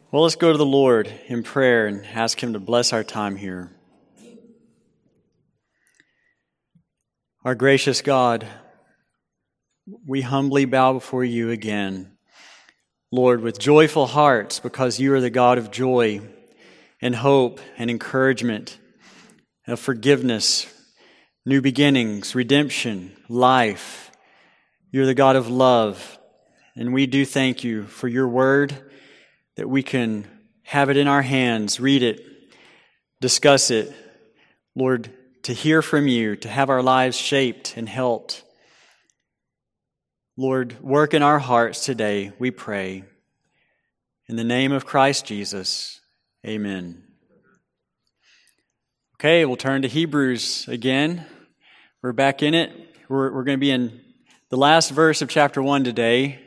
Well, let's go to the Lord in prayer and ask Him to bless our time here. Our gracious God, we humbly bow before You again, Lord, with joyful hearts, because You are the God of joy and hope and encouragement, of forgiveness, new beginnings, redemption, life. You're the God of love, and we do thank You for Your word, that we can have it in our hands, read it, discuss it, Lord, to hear from You, to have our lives shaped and helped. Lord, work in our hearts today, we pray. In the name of Christ Jesus, amen. Okay, we'll turn to Hebrews again. We're back in it. We're going to be in the last verse of chapter 1 today.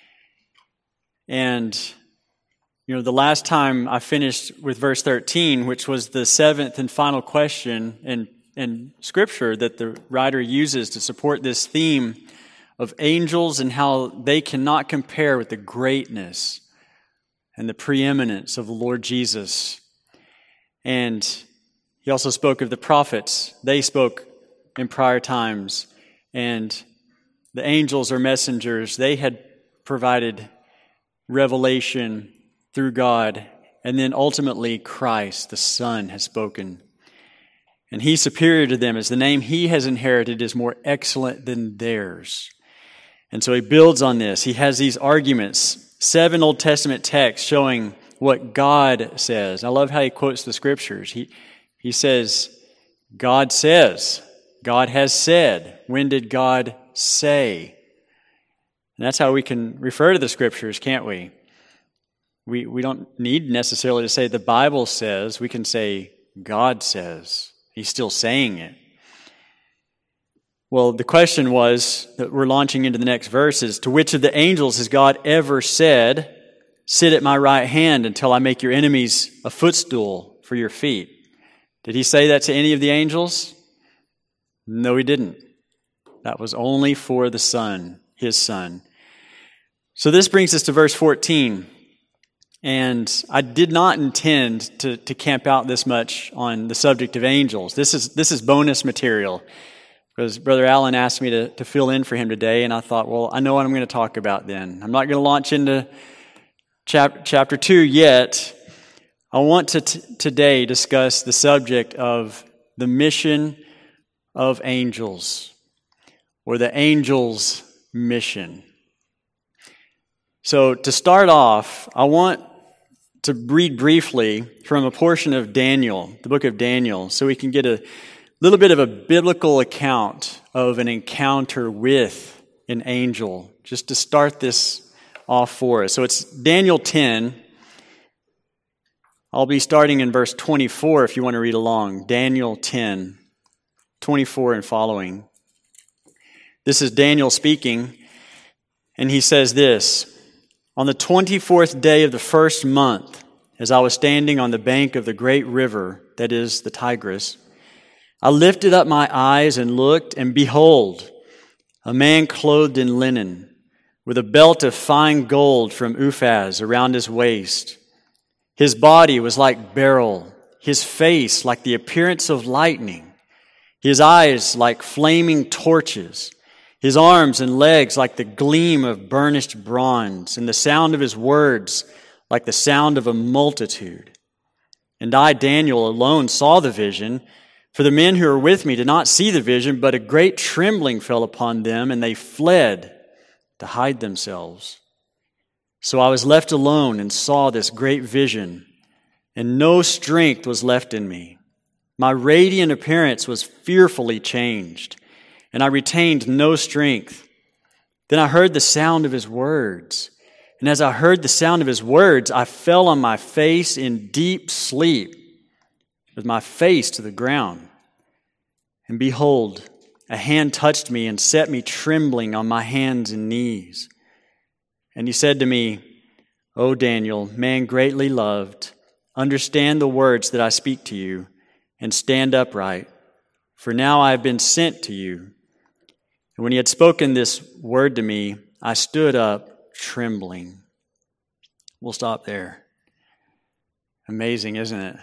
And the last time I finished with verse 13, which was the seventh and final question in Scripture that the writer uses to support this theme of angels and how they cannot compare with the greatness and the preeminence of the Lord Jesus. And he also spoke of the prophets. They spoke in prior times. And the angels or messengers, they had provided revelation through God, and then ultimately Christ, the Son, has spoken. And He's superior to them, as the name He has inherited is more excellent than theirs. And so he builds on this. He has these arguments, 7 Old Testament texts showing what God says. I love how he quotes the Scriptures. He says, God says, God has said. When did God say? And that's how we can refer to the Scriptures, can't we? We don't need necessarily to say the Bible says. We can say God says. He's still saying it. Well, the question was that we're launching into the next verse is, to which of the angels has God ever said, sit at my right hand until I make your enemies a footstool for your feet? Did He say that to any of the angels? No, He didn't. That was only for the Son, His Son. So this brings us to verse 14. And I did not intend to camp out this much on the subject of angels. This is bonus material, because Brother Allen asked me to fill in for him today, and I thought, well, I know what I'm going to talk about then. I'm not going to launch into chapter 2 yet. I want to today discuss the subject of the mission of angels, or the angels' mission. So to start off, I want to read briefly from a portion of Daniel, the book of Daniel, so we can get a little bit of a biblical account of an encounter with an angel, just to start this off for us. So it's Daniel 10. I'll be starting in verse 24 if you want to read along. Daniel 10, 24 and following. This is Daniel speaking, and he says this: on the 24th day of the first month, as I was standing on the bank of the great river, that is the Tigris, I lifted up my eyes and looked, and behold, a man clothed in linen, with a belt of fine gold from Uphaz around his waist. His body was like beryl, his face like the appearance of lightning, his eyes like flaming torches, his arms and legs like the gleam of burnished bronze, and the sound of his words like the sound of a multitude. And I, Daniel, alone saw the vision, for the men who were with me did not see the vision, but a great trembling fell upon them, and they fled to hide themselves. So I was left alone and saw this great vision, and no strength was left in me. My radiant appearance was fearfully changed, and I retained no strength. Then I heard the sound of his words. And as I heard the sound of his words, I fell on my face in deep sleep, with my face to the ground. And behold, a hand touched me and set me trembling on my hands and knees. And he said to me, O Daniel, man greatly loved, understand the words that I speak to you, and stand upright, for now I have been sent to you. And when he had spoken this word to me, I stood up trembling. We'll stop there. Amazing, isn't it?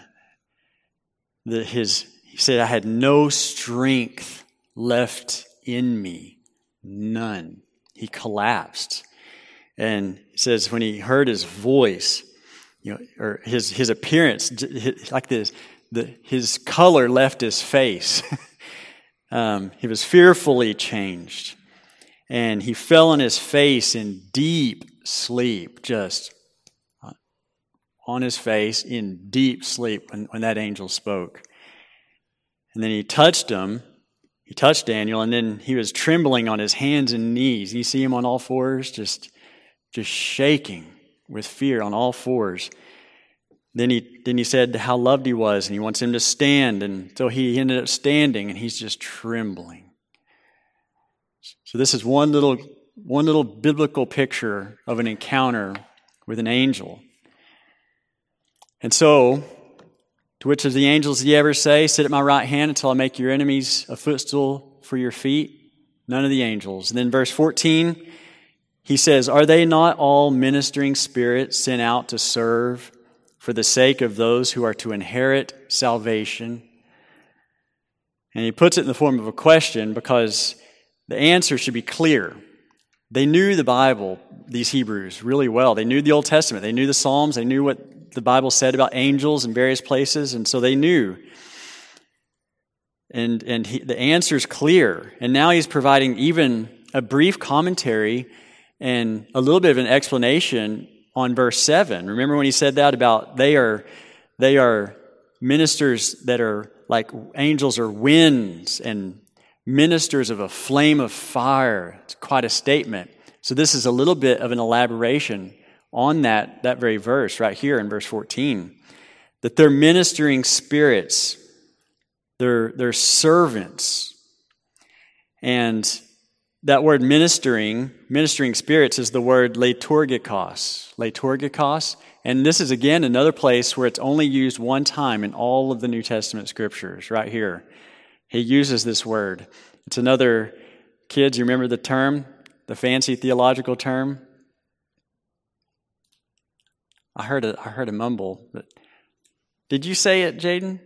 He said, I had no strength left in me. None. He collapsed. And it says when he heard his voice, or his appearance, like this, his color left his face. He was fearfully changed. And he fell on his face in deep sleep, just on his face in deep sleep when that angel spoke. And then he touched him. He touched Daniel, and then he was trembling on his hands and knees. You see him on all fours, just shaking with fear on all fours. Then he said how loved he was, and he wants him to stand. And so he ended up standing, and he's just trembling. So this is one little biblical picture of an encounter with an angel. And so, to which of the angels did he ever say, sit at my right hand until I make your enemies a footstool for your feet? None of the angels. And then verse 14, he says, are they not all ministering spirits sent out to serve for the sake of those who are to inherit salvation? And he puts it in the form of a question because the answer should be clear. They knew the Bible, these Hebrews, really well. They knew the Old Testament. They knew the Psalms. They knew what the Bible said about angels in various places, and so they knew. And the answer is clear. And now he's providing even a brief commentary and a little bit of an explanation on verse 7. Remember when he said that about they are ministers that are like angels or winds and ministers of a flame of fire. It's quite a statement. So this is a little bit of an elaboration on that very verse right here in verse 14. That they're ministering spirits. They're servants. And that word ministering spirits is the word liturgikos. Liturgikos. And this is again another place where it's only used one time in all of the New Testament scriptures, right here. He uses this word. It's another, kids, you remember the term? The fancy theological term? I heard a mumble, but did you say it, Jaden?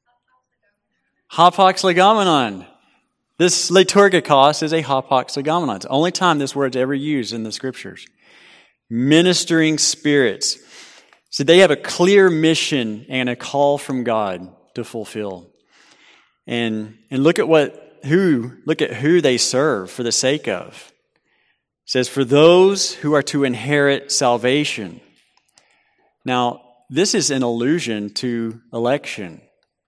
Hapax legomenon. This liturgikos is a hapax legomenon. It's the only time this word's ever used in the scriptures. Ministering spirits. So they have a clear mission and a call from God to fulfill. And look at who they serve for the sake of. It says, for those who are to inherit salvation. Now, this is an allusion to election.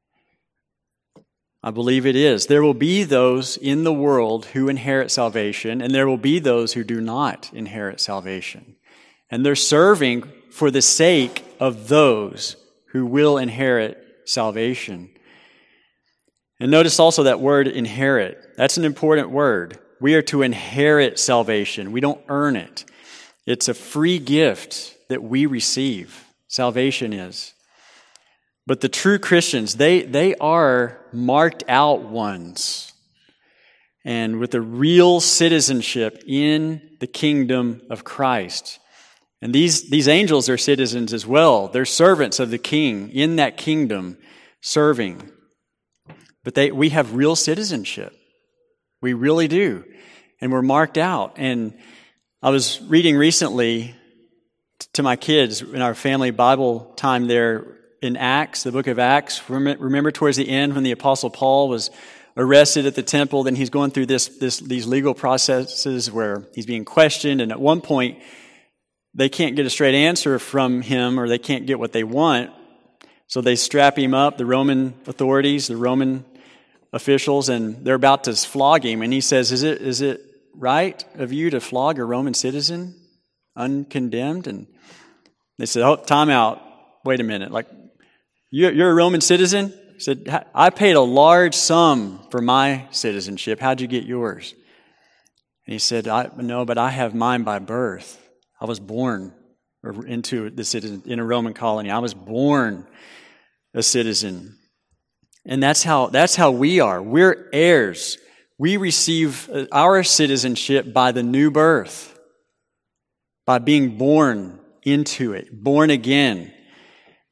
I believe it is. There will be those in the world who inherit salvation, and there will be those who do not inherit salvation. And they're serving for the sake of those who will inherit salvation. And notice also that word inherit. That's an important word. We are to inherit salvation. We don't earn it. It's a free gift that we receive. Salvation is. But the true Christians, they are marked out ones. And with a real citizenship in the kingdom of Christ. And these angels are citizens as well. They're servants of the king in that kingdom serving. But we have real citizenship. We really do. And we're marked out. And I was reading recently to my kids in our family Bible time there in Acts, the book of Acts. Remember towards the end when the Apostle Paul was arrested at the temple, then he's going through these legal processes where he's being questioned, and at one point they can't get a straight answer from him, or they can't get what they want, so they strap him up, the Roman authorities, the Roman officials, and they're about to flog him, and he says, is it right of you to flog a Roman citizen uncondemned? And they said, oh, time out. Wait a minute. Like, you're a Roman citizen? He said, I paid a large sum for my citizenship. How'd you get yours? And he said, no, but I have mine by birth. I was born in a Roman colony. I was born a citizen. And that's how we are. We're heirs. We receive our citizenship by the new birth, by being born into it, born again.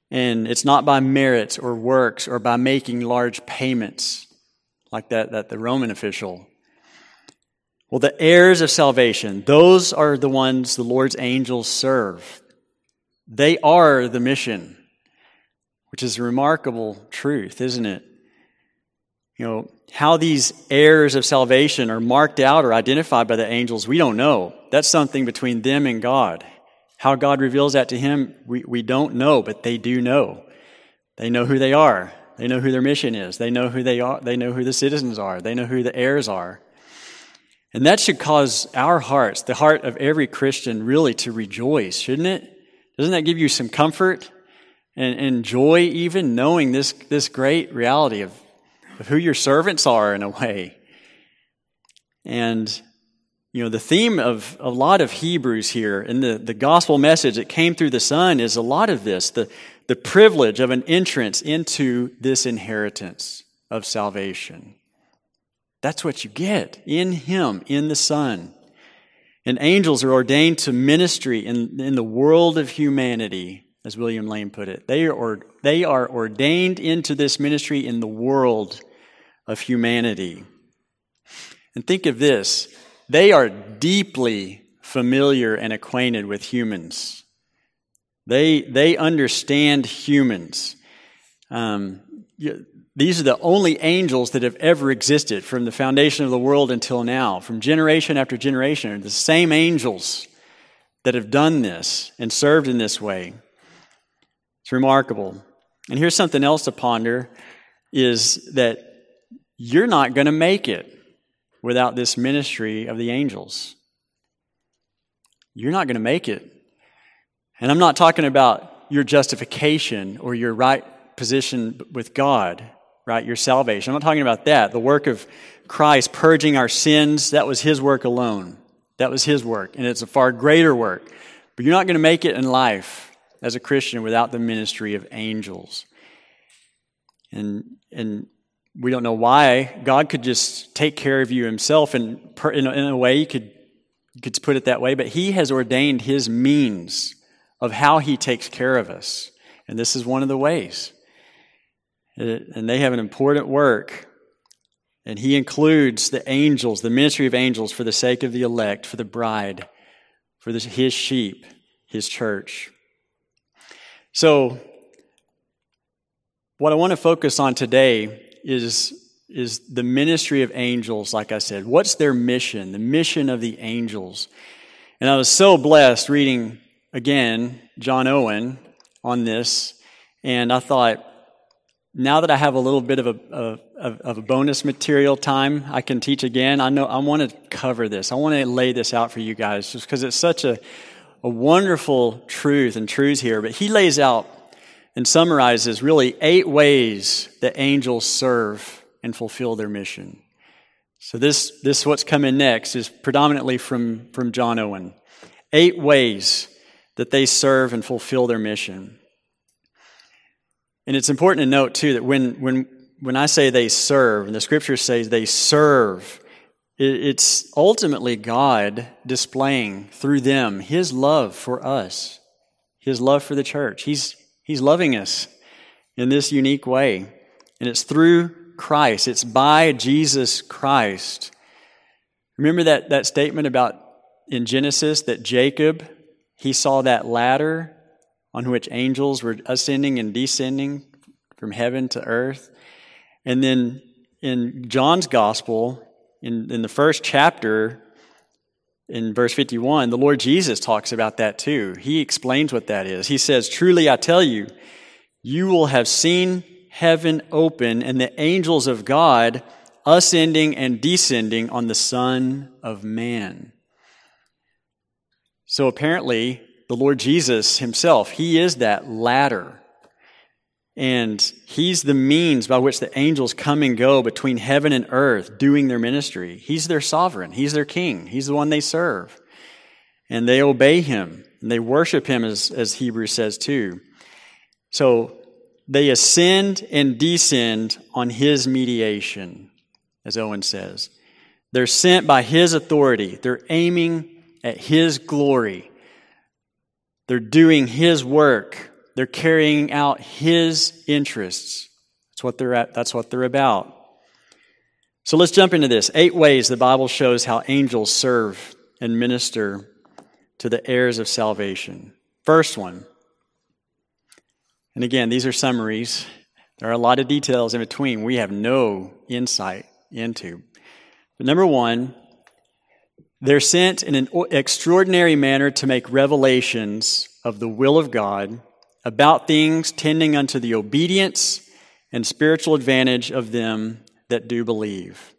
And it's not by merits or works or by making large payments like that the Roman official. Well, the heirs of salvation, those are the ones the Lord's angels serve. They are the mission, which is a remarkable truth, isn't it? You know, how these heirs of salvation are marked out or identified by the angels, we don't know. That's something between them and God. How God reveals that to him, we don't know, but they do know. They know who they are. They know who their mission is. They know who they are. They know who the citizens are. They know who the heirs are. And that should cause our hearts, the heart of every Christian, really to rejoice, shouldn't it? Doesn't that give you some comfort and joy, even knowing this great reality of who your servants are in a way? And you know, the theme of a lot of Hebrews here in the gospel message that came through the Son is a lot of this, the privilege of an entrance into this inheritance of salvation. That's what you get in Him, in the Son. And angels are ordained to ministry in the world of humanity, as William Lane put it. They are ordained into this ministry in the world of humanity. And think of this. They are deeply familiar and acquainted with humans. They understand humans. These are the only angels that have ever existed from the foundation of the world until now. From generation after generation, the same angels that have done this and served in this way. It's remarkable. And here's something else to ponder, is that you're not going to make it without this ministry of the angels. You're not going to make it. And I'm not talking about your justification or your right position with God, right? Your salvation. I'm not talking about that. The work of Christ purging our sins, that was His work alone. That was His work. And it's a far greater work. But you're not going to make it in life as a Christian without the ministry of angels. And we don't know why. God could just take care of you Himself, and in a way you could put it that way, but He has ordained His means of how He takes care of us. And this is one of the ways. And they have an important work. And He includes the angels, the ministry of angels, for the sake of the elect, for the bride, for His sheep, His church. So, what I want to focus on today is the ministry of angels, like I said. What's their mission? The mission of the angels. And I was so blessed reading, again, John Owen on this. And I thought, now that I have a little bit of a bonus material time, I can teach again. I want to cover this. I want to lay this out for you guys, just because it's such a wonderful truth and truths here. But he lays out and summarizes really 8 ways that angels serve and fulfill their mission. So this what's coming next is predominantly from John Owen. 8 ways that they serve and fulfill their mission. And it's important to note too that when I say they serve, and the Scripture says they serve, it's ultimately God displaying through them His love for us, His love for the church. He's loving us in this unique way. And it's through Christ. It's by Jesus Christ. Remember that statement about in Genesis that Jacob, he saw that ladder on which angels were ascending and descending from heaven to earth. And then in John's gospel, in the first chapter, in verse 51, the Lord Jesus talks about that too. He explains what that is. He says, "Truly I tell you, you will have seen heaven open and the angels of God ascending and descending on the Son of Man." So apparently, the Lord Jesus Himself, He is that ladder. And He's the means by which the angels come and go between heaven and earth doing their ministry. He's their sovereign. He's their king. He's the one they serve. And they obey Him. And they worship Him, as Hebrews says too. So they ascend and descend on His mediation, as Owen says. They're sent by His authority. They're aiming at His glory. They're doing His work They're carrying out His interests. That's what they're about. So let's jump into this. 8 ways the Bible shows how angels serve and minister to the heirs of salvation. First one, and again, these are summaries. There are a lot of details in between we have no insight into. But number 1, they're sent in an extraordinary manner to make revelations of the will of God about things tending unto the obedience and spiritual advantage of them that do believe.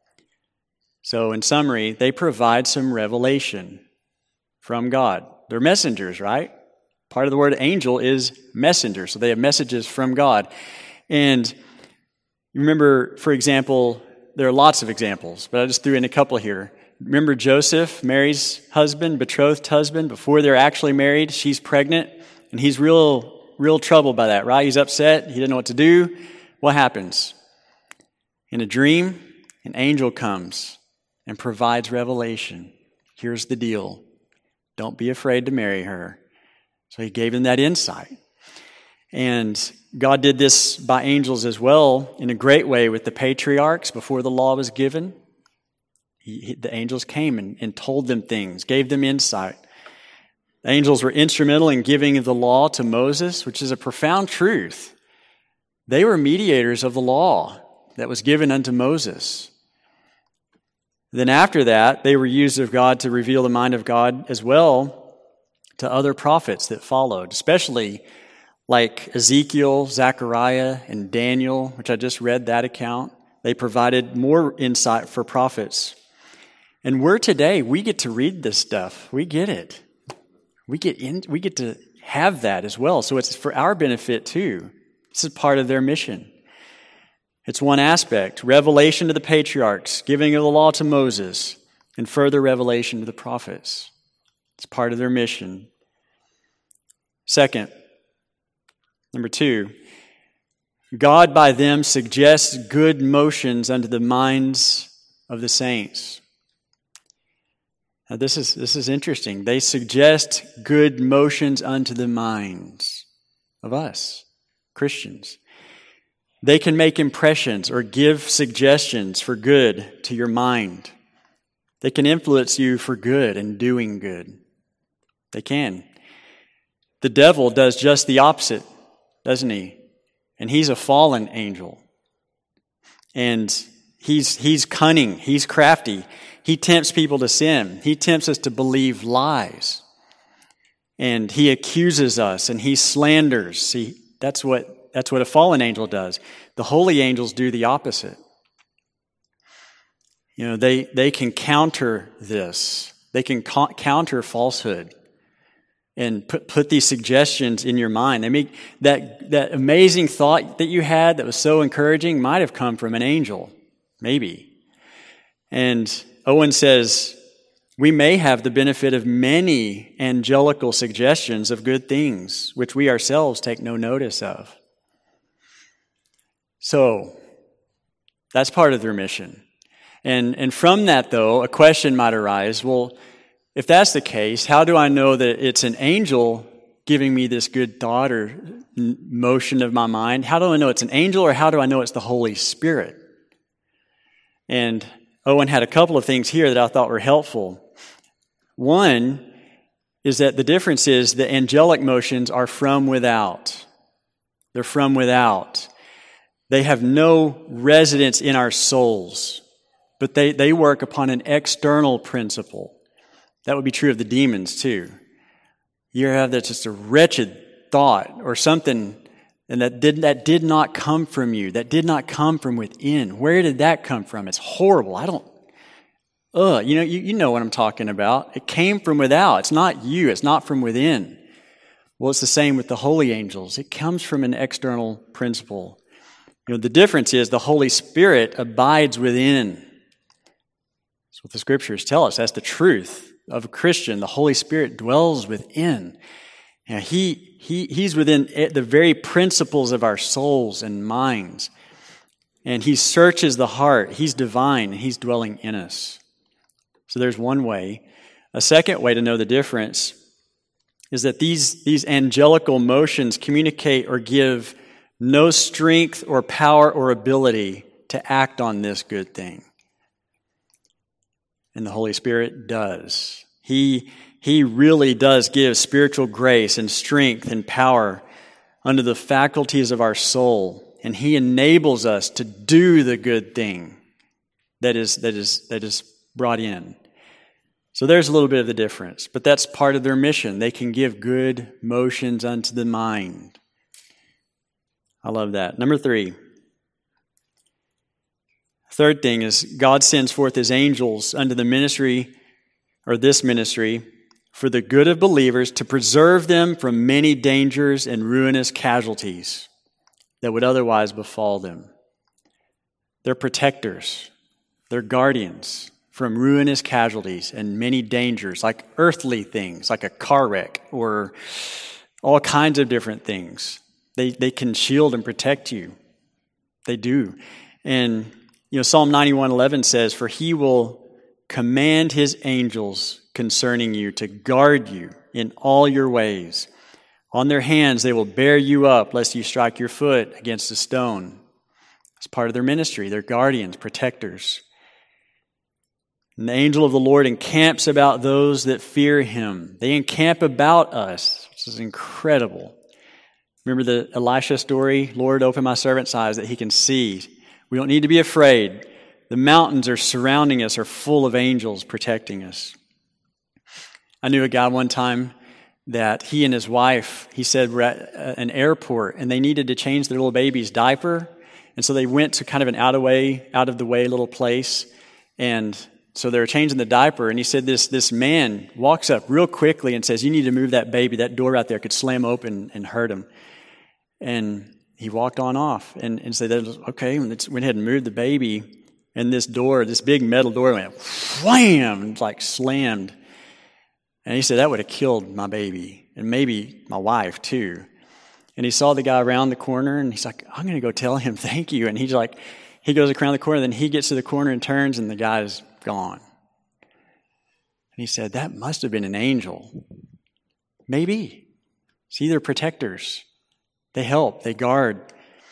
So in summary, they provide some revelation from God. They're messengers, right? Part of the word angel is messenger, so they have messages from God. And you remember, for example, there are lots of examples, but I just threw in a couple here. Remember Joseph, Mary's husband, betrothed husband, before they're actually married, she's pregnant, and he's real troubled by that, right? He's upset, he doesn't know what to do. What happens? In a dream, an angel comes and provides revelation. Here's the deal. Don't be afraid to marry her. So he gave them that insight. And God did this by angels as well in a great way with the patriarchs before the law was given. The angels came and told them things, gave them insight. The angels were instrumental in giving the law to Moses, which is a profound truth. They were mediators of the law that was given unto Moses. Then after that, they were used of God to reveal the mind of God as well to other prophets that followed, especially like Ezekiel, Zechariah, and Daniel, which I just read that account. They provided more insight for prophets. And we get to read this stuff. We get it. We get to have that as well. So it's for our benefit too. This is part of their mission. It's one aspect. Revelation to the patriarchs, giving of the law to Moses, and further revelation to the prophets. It's part of their mission. Second, number 2, God by them suggests good motions unto the minds of the saints. Now this is interesting. They suggest good motions unto the minds of us, Christians. They can make impressions or give suggestions for good to your mind. They can influence you for good and doing good. They can. The devil does just the opposite, doesn't he? And he's a fallen angel. And he's cunning, he's crafty. He tempts people to sin. He tempts us to believe lies. And he accuses us and he slanders. See, that's what a fallen angel does. The holy angels do the opposite. You know, they can counter this. They can counter falsehood and put these suggestions in your mind. They make that amazing thought that you had that was so encouraging might have come from an angel, maybe. And Owen says, we may have the benefit of many angelical suggestions of good things, which we ourselves take no notice of. So, that's part of their mission. And from that, though, a question might arise, well, if that's the case, how do I know that it's an angel giving me this good thought or motion of my mind? How do I know it's an angel, or how do I know it's the Holy Spirit? And Owen had a couple of things here that I thought were helpful. One is that the difference is the angelic motions are from without. They're from without. They have no residence in our souls, but they work upon an external principle. That would be true of the demons too. You have that just a wretched thought or something, and that did not come from you. That did not come from within. Where did that come from? It's horrible. You know what I'm talking about. It came from without. It's not you. It's not from within. Well, it's the same with the holy angels. It comes from an external principle. You know, the difference is the Holy Spirit abides within. That's what the Scriptures tell us. That's the truth of a Christian. The Holy Spirit dwells within. Now, He's within the very principles of our souls and minds. And He searches the heart. He's divine, and He's dwelling in us. So there's one way. A second way to know the difference is that these angelical motions communicate or give no strength or power or ability to act on this good thing. And the Holy Spirit does. He really does give spiritual grace and strength and power under the faculties of our soul. And He enables us to do the good thing that is brought in. So there's a little bit of the difference, but that's part of their mission. They can give good motions unto the mind. I love that. Number 3. Third thing is God sends forth His angels unto the ministry, or this ministry, for the good of believers, to preserve them from many dangers and ruinous casualties that would otherwise befall them. They're protectors. They're guardians from ruinous casualties and many dangers, like earthly things, like a car wreck or all kinds of different things. They can shield and protect you. They do. And Psalm 91:11 says, "For He will command His angels concerning you to guard you in all your ways. On their hands they will bear you up, lest you strike your foot against a stone." It's part of their ministry. They're guardians, protectors. And the angel of the Lord encamps about those that fear Him. They encamp about us, which is incredible. Remember the Elisha story? Lord, open my servant's eyes that he can see. We don't need to be afraid. The mountains are surrounding us, are full of angels protecting us. I knew a guy one time that he and his wife, he said, were at an airport and they needed to change their little baby's diaper. And so they went to kind of an out of the way little place. And so they were changing the diaper. And he said this man walks up real quickly and says, "You need to move that baby. That door out there could slam open and hurt him." And he walked on off and said, "Okay." And went ahead and moved the baby. And this door, this big metal door went wham, like slammed. And he said, "That would have killed my baby and maybe my wife too." And he saw the guy around the corner and he's like, "I'm going to go tell him thank you." And he goes around the corner, then he gets to the corner and turns and the guy's gone. And he said, "That must have been an angel." Maybe. See, they're protectors. They help, they guard.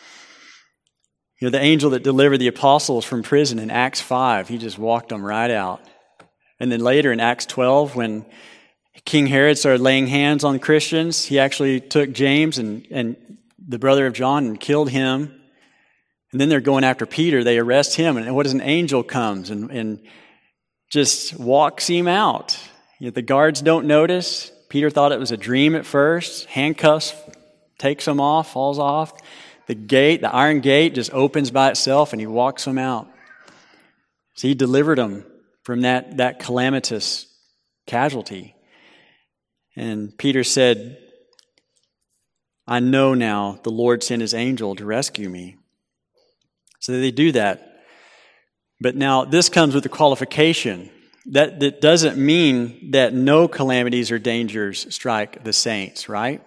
The angel that delivered the apostles from prison in Acts 5, he just walked them right out. And then later in Acts 12, when King Herod started laying hands on Christians, he actually took James and the brother of John and killed him. And then they're going after Peter. They arrest him. And what does an angel comes and just walks him out? The guards don't notice. Peter thought it was a dream at first. Handcuffs, takes him off, falls off. The iron gate just opens by itself and he walks them out. So he delivered them from that calamitous casualty. And Peter said, "I know now the Lord sent His angel to rescue me." So they do that. But now this comes with the qualification. That doesn't mean that no calamities or dangers strike the saints, right?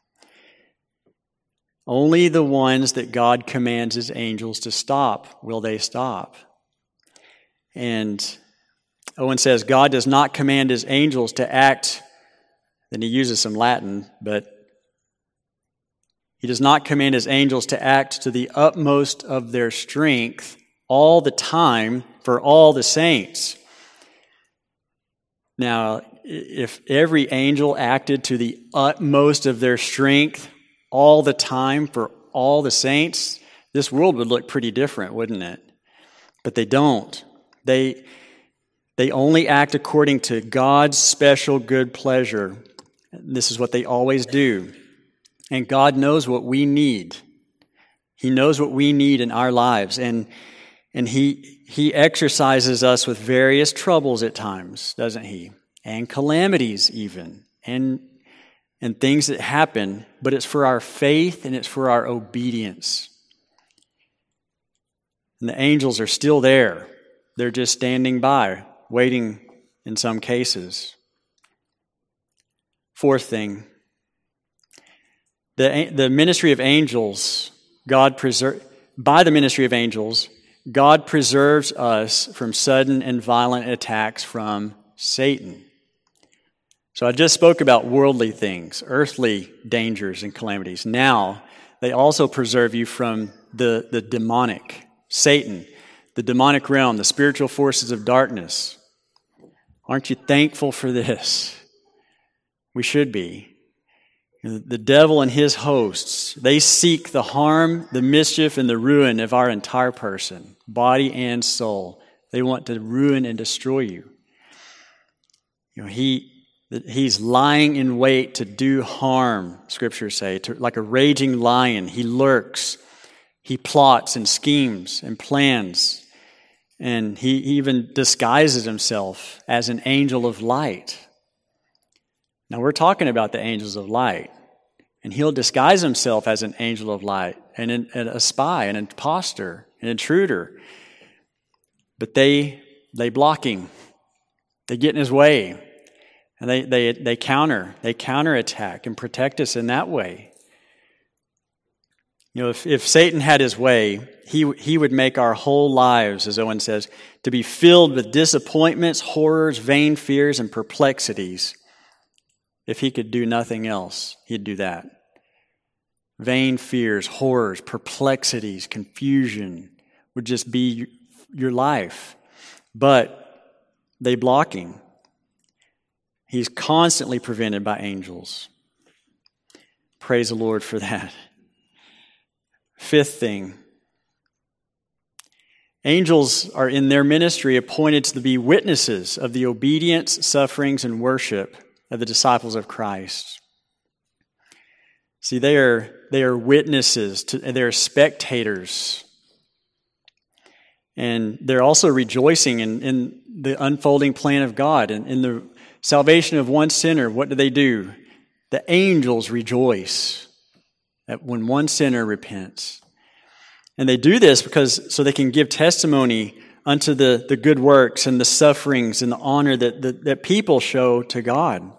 Only the ones that God commands His angels to stop will they stop. And Owen says God does not command His angels to act, then he uses some Latin, but He does not command His angels to act to the utmost of their strength all the time for all the saints. Now, if every angel acted to the utmost of their strength all the time for all the saints, this world would look pretty different, wouldn't it? But they don't. They only act according to God's special good pleasure. This is what they always do. And God knows what we need. He knows what we need in our lives. And He exercises us with various troubles at times, doesn't He? And calamities even. And things that happen. But it's for our faith and it's for our obedience. And the angels are still there. They're just standing by, waiting in some cases. Fourth thing. The ministry of angels, by the ministry of angels, God preserves us from sudden and violent attacks from Satan. So I just spoke about worldly things, earthly dangers and calamities. Now, they also preserve you from the demonic, Satan, the demonic realm, the spiritual forces of darkness. Aren't you thankful for this? We should be. The devil and his hosts, they seek the harm, the mischief, and the ruin of our entire person, body and soul. They want to ruin and destroy you. He's lying in wait to do harm, Scriptures say, like a raging lion. He lurks, he plots and schemes and plans, and he even disguises himself as an angel of light. Now we're talking about the angels of light, and he'll disguise himself as an angel of light and a spy, an imposter, an intruder. But they block him. They get in his way. And they counterattack and protect us in that way. If Satan had his way, he would make our whole lives, as Owen says, to be filled with disappointments, horrors, vain fears, and perplexities. If he could do nothing else, he'd do that. Vain fears, horrors, perplexities, confusion would just be your life. But they block him. He's constantly prevented by angels. Praise the Lord for that. Fifth thing. Angels are in their ministry appointed to be witnesses of the obedience, sufferings, and worship of the disciples of Christ. See, they are witnesses, they are spectators. And they're also rejoicing in the unfolding plan of God and in the salvation of one sinner. What do? The angels rejoice that when one sinner repents. And they do this so they can give testimony unto the good works and the sufferings and the honor that people show to God.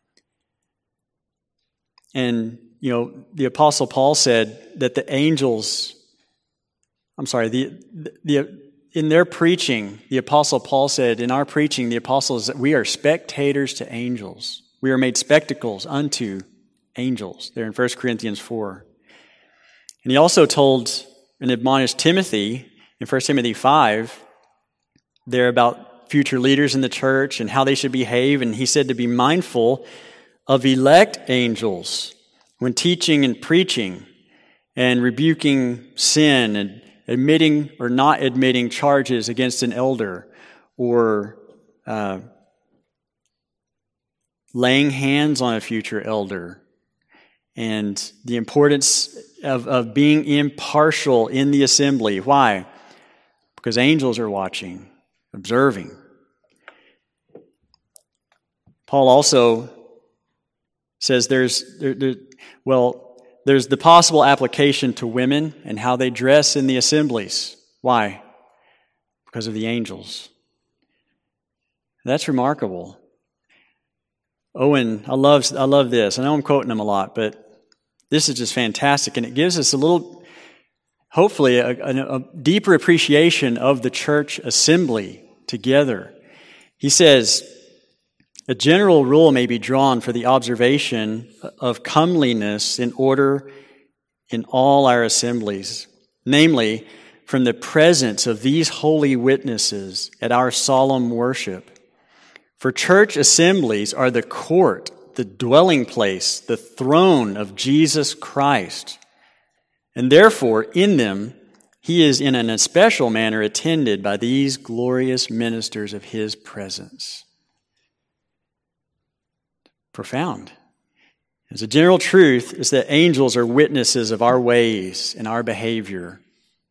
And, the Apostle Paul said that the angels, in their preaching, the Apostle Paul said, in our preaching, the apostles, that we are spectators to angels. We are made spectacles unto angels. There in 1 Corinthians 4. And he also told and admonished Timothy in 1 Timothy 5, there about future leaders in the church and how they should behave. And he said to be mindful of elect angels when teaching and preaching and rebuking sin and admitting or not admitting charges against an elder, or laying hands on a future elder, and the importance of being impartial in the assembly. Why? Because angels are watching, observing. Paul also says there's the possible application to women and how they dress in the assemblies. Why? Because of the angels. That's remarkable. Owen, I love this. I know I'm quoting him a lot, but this is just fantastic. And it gives us hopefully, a deeper appreciation of the church assembly together. He says, a general rule may be drawn for the observation of comeliness in order in all our assemblies, namely, from the presence of these holy witnesses at our solemn worship. For church assemblies are the court, the dwelling place, the throne of Jesus Christ. And therefore, in them, he is in an especial manner attended by these glorious ministers of his presence. Profound. As a general truth is that angels are witnesses of our ways and our behavior.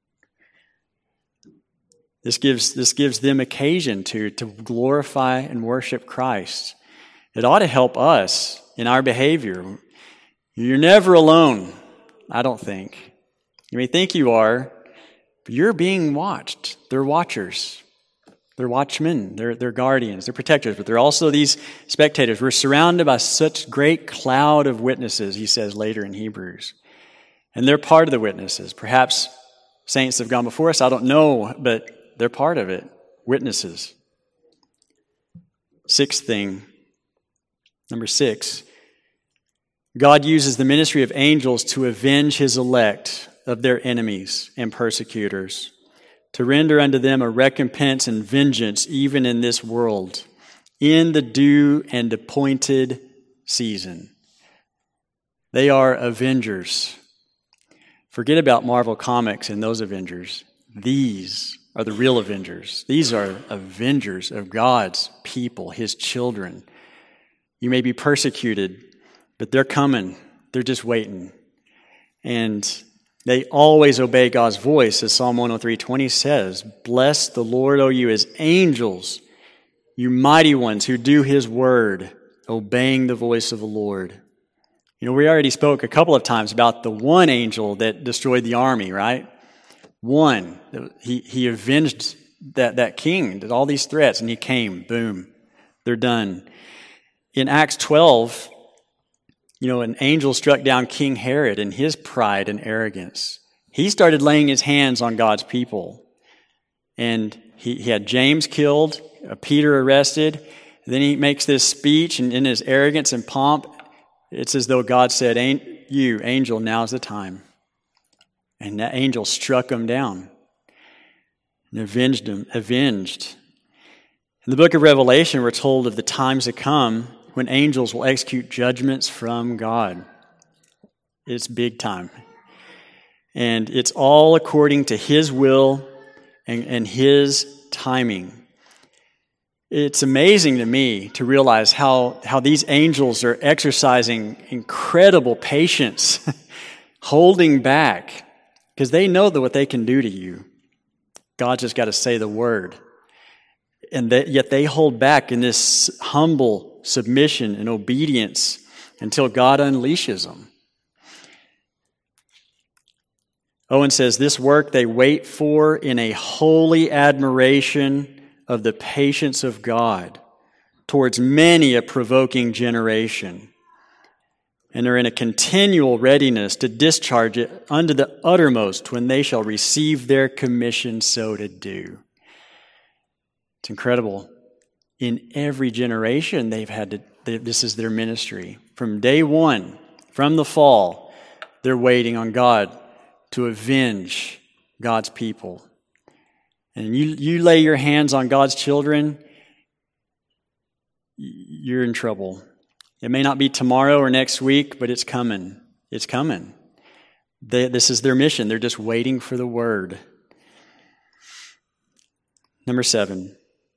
This gives them occasion to glorify and worship Christ. It ought to help us in our behavior. You're never alone, I don't think. You may think you are, but you're being watched. They're watchers. They're watchmen, they're guardians, they're protectors, but they're also these spectators. We're surrounded by such great cloud of witnesses, he says later in Hebrews. And they're part of the witnesses. Perhaps saints have gone before us, I don't know, but they're part of it. Witnesses. Sixth thing, Number 6, God uses the ministry of angels to avenge his elect of their enemies and persecutors, to render unto them a recompense and vengeance even in this world, in the due and appointed season. They are avengers. Forget about Marvel Comics and those avengers. These are the real avengers. These are avengers of God's people, his children. You may be persecuted, but they're coming. They're just waiting. And they always obey God's voice, as Psalm 103:20 says. Bless the Lord, O you, his angels, you mighty ones who do his word, obeying the voice of the Lord. You know, we already spoke a couple of times about the one angel that destroyed the army, right? One. He avenged that king, did all these threats, and he came. Boom. They're done. In Acts 12, you know, an angel struck down King Herod in his pride and arrogance. He started laying his hands on God's people. And he had James killed, Peter arrested. Then he makes this speech, and in his arrogance and pomp, it's as though God said, "You, angel, now's the time." And that angel struck him down and avenged him. In the book of Revelation, we're told of the times to come when angels will execute judgments from God. It's big time. And it's all according to his will and his timing. It's amazing to me to realize how these angels are exercising incredible patience, holding back, because they know what they can do to you. God just got to say the word. And yet they hold back in this humble submission and obedience until God unleashes them. Owen says, this work they wait for in a holy admiration of the patience of God towards many a provoking generation, and are in a continual readiness to discharge it unto the uttermost when they shall receive their commission so to do. It's incredible. In every generation this is their ministry. From day one, from the fall, they're waiting on God to avenge God's people. And you lay your hands on God's children, you're in trouble. It may not be tomorrow or next week, but it's coming. It's coming. This is their mission. They're just waiting for the word. Number 7.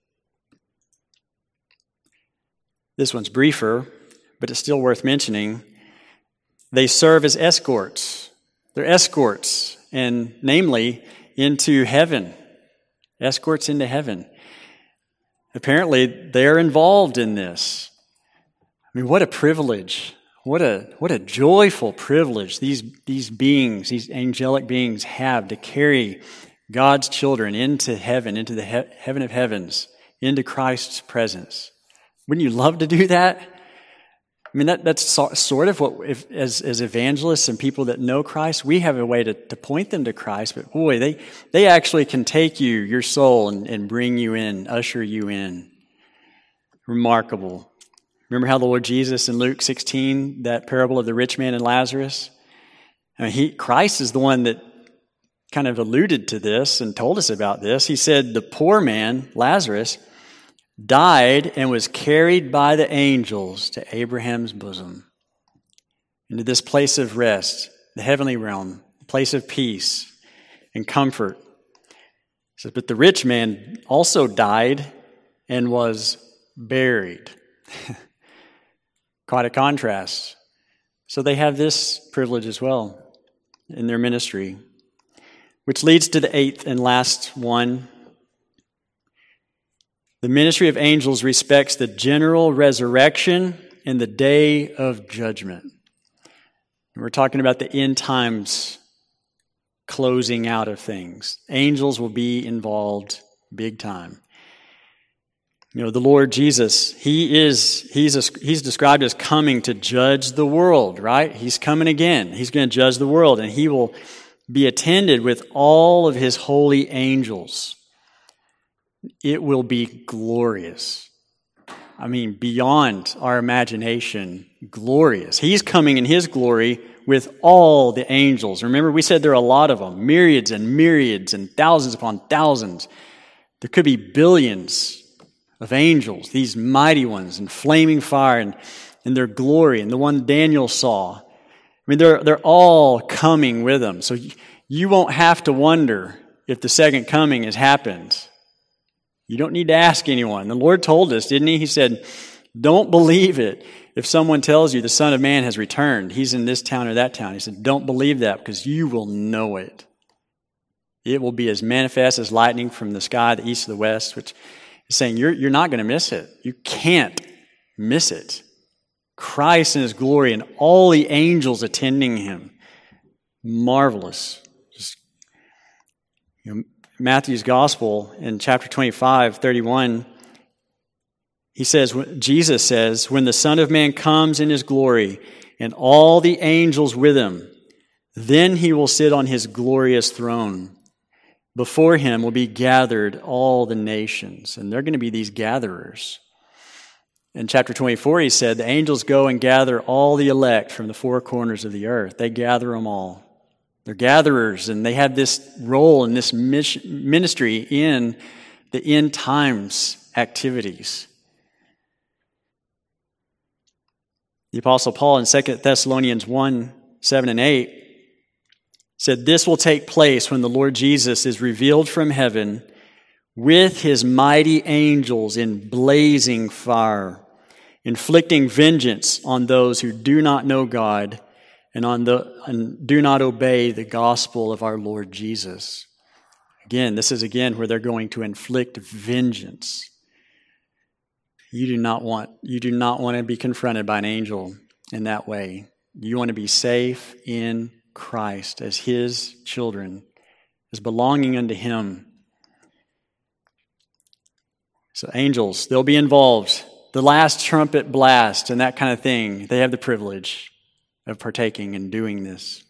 This one's briefer, but it's still worth mentioning. They serve as escorts. They're escorts, and namely into heaven. Escorts into heaven. Apparently, they're involved in this. I mean, what a privilege. What a joyful privilege these beings, these angelic beings have to carry God's children into heaven, into the heaven of heavens, into Christ's presence. Wouldn't you love to do that? I mean, that's sort of what, as evangelists and people that know Christ, we have a way to point them to Christ. But boy, they actually can take your soul, and bring you in, usher you in. Remarkable. Remember how the Lord Jesus in Luke 16, that parable of the rich man and Lazarus? I mean, Christ is the one that kind of alluded to this and told us about this. He said the poor man, Lazarus, died and was carried by the angels to Abraham's bosom, into this place of rest, the heavenly realm, the place of peace and comfort. He says, but the rich man also died and was buried. Quite a contrast. So they have this privilege as well in their ministry, which leads to the 8th and last one. The ministry of angels respects the general resurrection and the day of judgment. And we're talking about the end times closing out of things. Angels will be involved big time. You know, the Lord Jesus, he's described as coming to judge the world, right? He's coming again. He's going to judge the world, and he will be attended with all of his holy angels. It will be glorious. beyond our imagination, glorious. He's coming in His glory with all the angels. Remember, we said there are a lot of them, myriads and thousands upon thousands. There could be billions of angels, these mighty ones in flaming fire and their glory, and the one Daniel saw. They're all coming with Him. So you won't have to wonder if the second coming has happened. You don't need to ask anyone. The Lord told us, didn't He? He said, don't believe it if someone tells you the Son of Man has returned. He's in this town or that town. He said, don't believe that because you will know it. It will be as manifest as lightning from the sky, the east to the west, which is saying you're not going to miss it. You can't miss it. Christ in His glory and all the angels attending Him. Marvelous. Matthew's Gospel in chapter 25:31, Jesus says, when the Son of Man comes in His glory and all the angels with Him, then He will sit on His glorious throne. Before Him will be gathered all the nations. And they're going to be these gatherers. In chapter 24, He said, the angels go and gather all the elect from the four corners of the earth. They gather them all. They're gatherers, and they have this role and this ministry in the end times activities. The Apostle Paul in 2 Thessalonians 1:7-8 said, this will take place when the Lord Jesus is revealed from heaven with His mighty angels in blazing fire, inflicting vengeance on those who do not know God and do not obey the gospel of our Lord Jesus. Again, this is where they're going to inflict vengeance. You do not want to be confronted by an angel in that way. You want to be safe in Christ as His children, as belonging unto Him. So angels, they'll be involved. The last trumpet blast and that kind of thing, they have the privilege of partaking and doing this.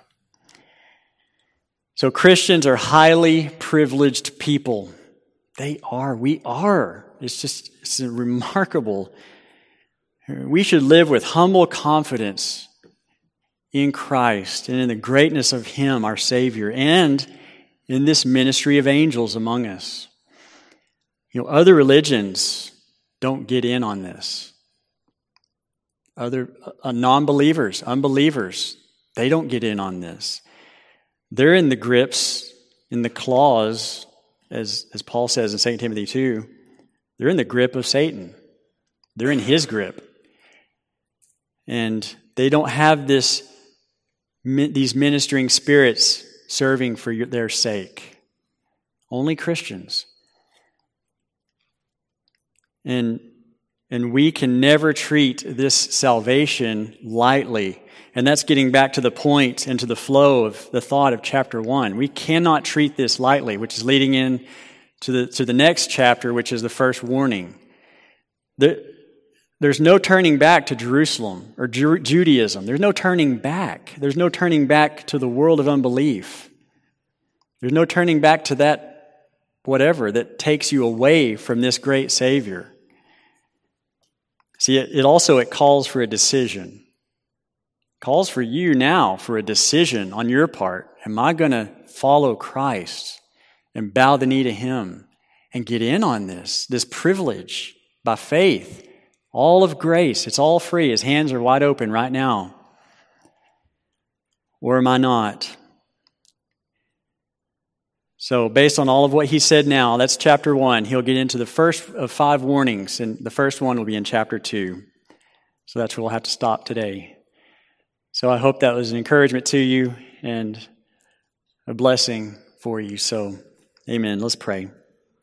So Christians are highly privileged people. They are. We are. It's remarkable. We should live with humble confidence in Christ and in the greatness of Him, our Savior, and in this ministry of angels among us. Other religions don't get in on this. Other non-believers, unbelievers, they don't get in on this. They're in the grips, in the claws, as Paul says in 2 Timothy 2, they're in the grip of Satan. They're in his grip. And they don't have these ministering spirits serving for their sake. Only Christians. And we can never treat this salvation lightly. And that's getting back to the point and to the flow of the thought of chapter 1. We cannot treat this lightly, which is leading in to the next chapter, which is the first warning. There's no turning back to Jerusalem or Judaism. There's no turning back. There's no turning back to the world of unbelief. There's no turning back to that whatever that takes you away from this great Savior. See, it calls for a decision. It calls for you now for a decision on your part. Am I going to follow Christ and bow the knee to Him and get in on this privilege by faith? All of grace. It's all free. His hands are wide open right now. Or am I not? So based on all of what he said now, that's chapter 1. He'll get into the first of 5 warnings, and the first one will be in chapter 2. So that's where we'll have to stop today. So I hope that was an encouragement to you and a blessing for you. So, amen. Let's pray.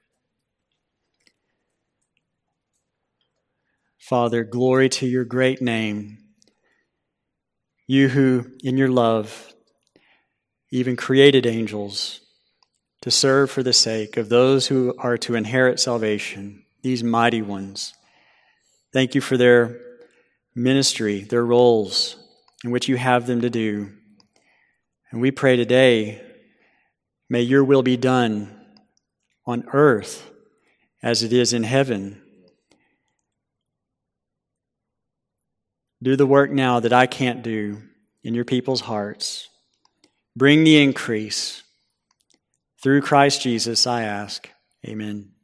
Father, glory to your great name. You who, in your love, even created angels to serve for the sake of those who are to inherit salvation, these mighty ones. Thank you for their ministry, their roles in which you have them to do. And we pray today, may your will be done on earth as it is in heaven. Do the work now that I can't do in your people's hearts. Bring the increase. Through Christ Jesus, I ask. Amen.